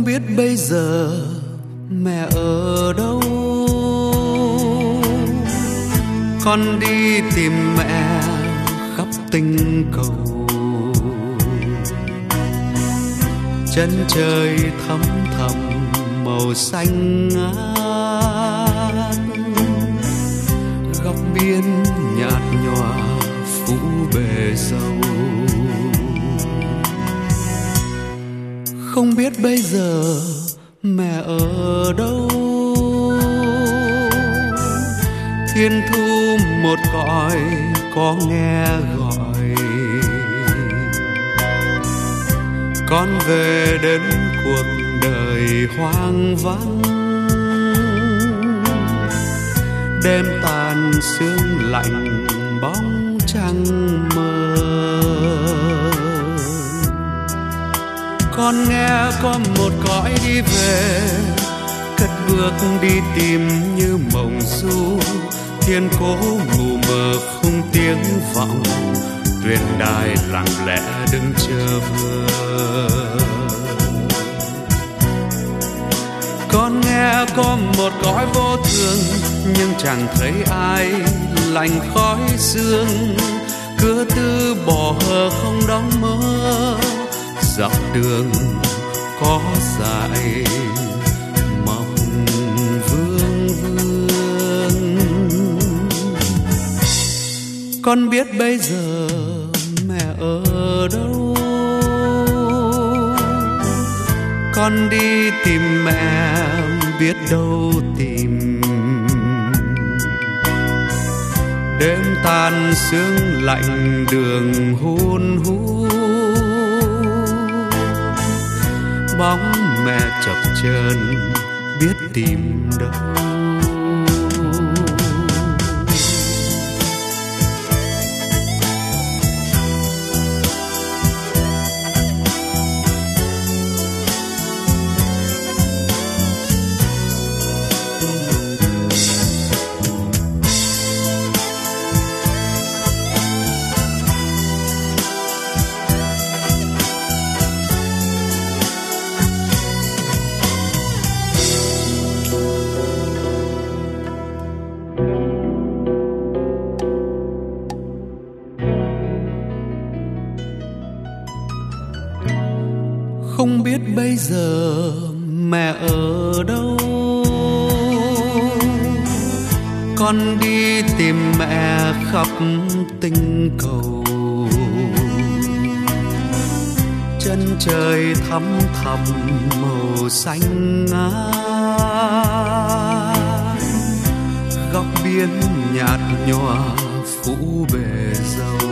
biết bây giờ mẹ ở đâu. Con đi tìm mẹ khắp tinh cầu, chân trời thăm thẳm màu xanh ngát, góc biển nhạt nhòa phủ bề dâu. Không biết bây giờ mẹ ở đâu. Thiên thu một cõi có nghe gọi, con về đến cuộc đời hoang vắng. Đêm tàn sương lạnh bóng trăng mơ, con nghe có một cõi đi về, cất bước đi tìm như mộng du. Thiên cố mù mờ không tiếng vọng, thuyền đài lặng lẽ đứng chờ vơ. Con nghe có một cõi vô thường, nhưng chẳng thấy ai lạnh khói sương. Cứ tư bỏ hờ không đóng mơ, dọc đường có dải mọc vương vương. Con biết bây giờ mẹ ở đâu. Con đi tìm mẹ biết đâu tìm. Đêm tàn sương lạnh đường hun hút, bóng mẹ chập chờn biết tìm đâu. Không biết bây giờ mẹ ở đâu. Con đi tìm mẹ khắp tinh cầu, chân trời thăm thẳm màu xanh ngát, góc biển nhạt nhòa phủ bề dâu.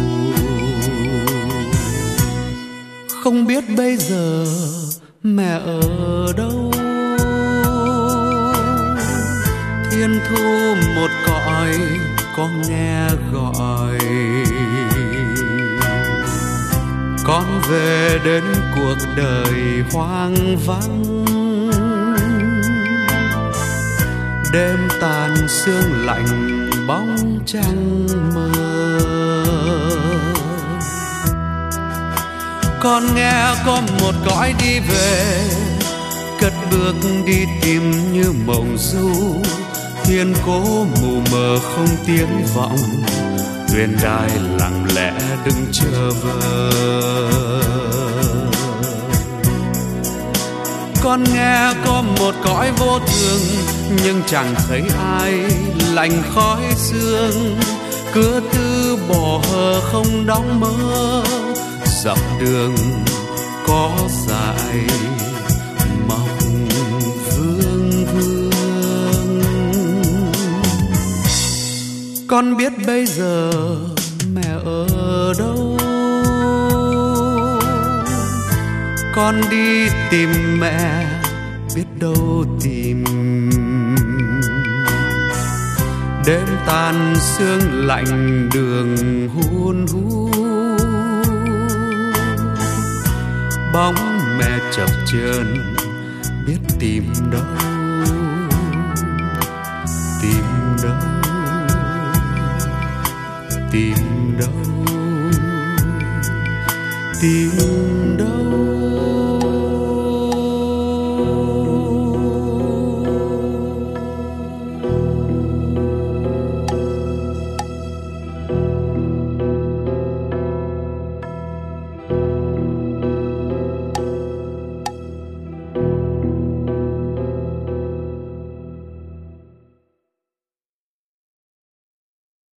Không biết bây giờ mẹ ở đâu. Thiên thu một cõi có nghe gọi, con về đến cuộc đời hoang vắng. Đêm tàn sương lạnh bóng trăng mơ, con nghe có một cõi đi về, cất bước đi tìm như mộng du. Thiên cố mù mờ không tiếng vọng, thuyền đài lặng lẽ đứng chờ vơ. Con nghe có một cõi vô thường, nhưng chẳng thấy ai lạnh khói sương. Cứ tư bỏ hờ không đóng mơ, dọc đường có dải mọc vương vương. Con biết bây giờ mẹ ở đâu. Con đi tìm mẹ biết đâu tìm. Đêm tàn sương lạnh đường hun hút, bóng mẹ chập chờn biết tìm đâu. Tìm đâu, tìm đâu, tìm đâu. đâu.